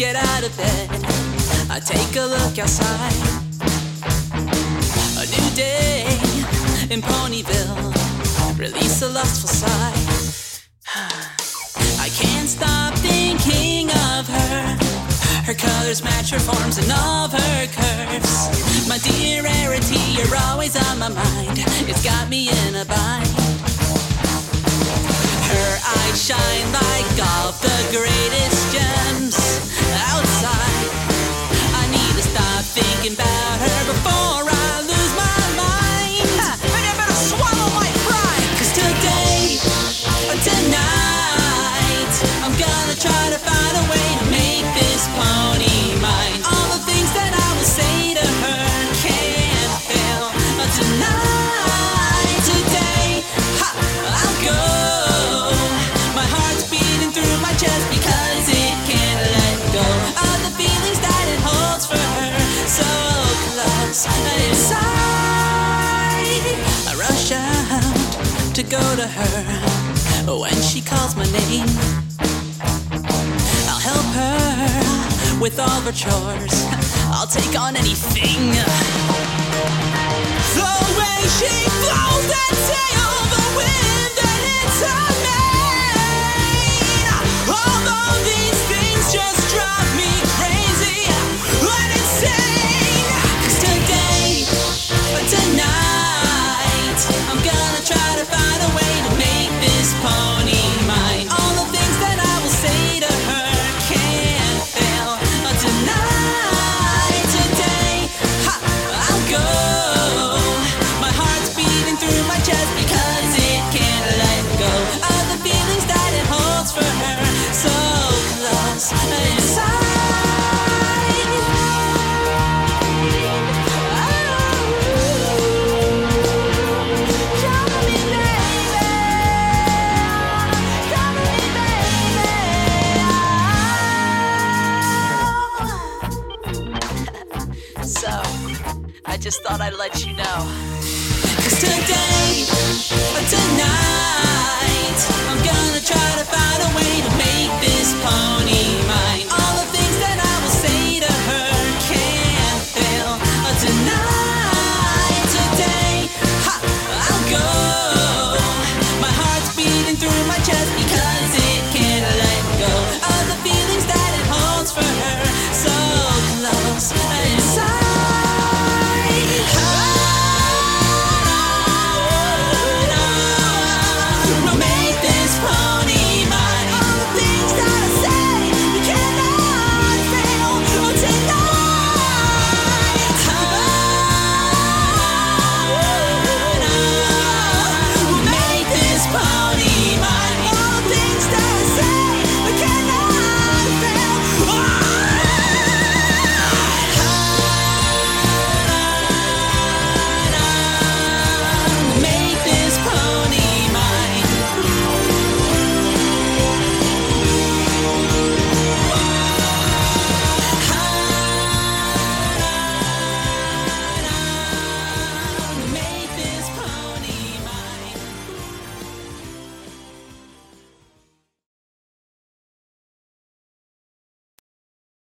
get out of bed, I take a look outside. A new day in Ponyville, release a lustful sigh. I can't stop thinking of her. Her colors match her forms and all of her curves. My dear rarity, you're always on my mind. It's got me in a bind. Her eyes shine like all of the greatest gems outside. I need to stop thinking about her before I lose my mind. Maybe I better swallow my pride. 'Cause today, tonight, I'm gonna try to find a way to make this pony mine. All the things that I will say to her can't fail. Tonight, today, I'll go. My heart's beating through my chest because it can't let go of the feelings that it holds for her, so close inside. I rush out to go to her when she calls my name. I'll help her with all her chores. I'll take on anything. The way she flows that sail, the wind that hits her mane. All of these things just drive me crazy and insane. 'Cause today, tonight, I'm gonna try to find a way to make this pony mine. All the things that I will say to her can't fail. Tonight, today, I'll go. My heart's beating through my chest because it can't let go of the feelings that it holds for her, so close inside. So, I just thought I'd let you know. 'Cause today, tonight, I'm gonna try to find a way to make this pony mine.